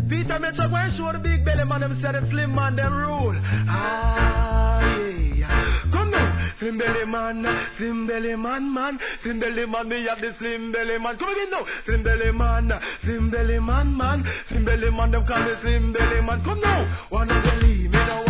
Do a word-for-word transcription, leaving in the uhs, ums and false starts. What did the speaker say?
Peter Metro go and show the big belly man, them say the slim man, them rule. Ah, yeah. Come now, slim belly man, slim belly man, man, slim belly man, me have the slim belly man. Come again now, slim belly man, slim belly man, man, slim belly man, them call me slim belly man. Come now, wanna believe me now.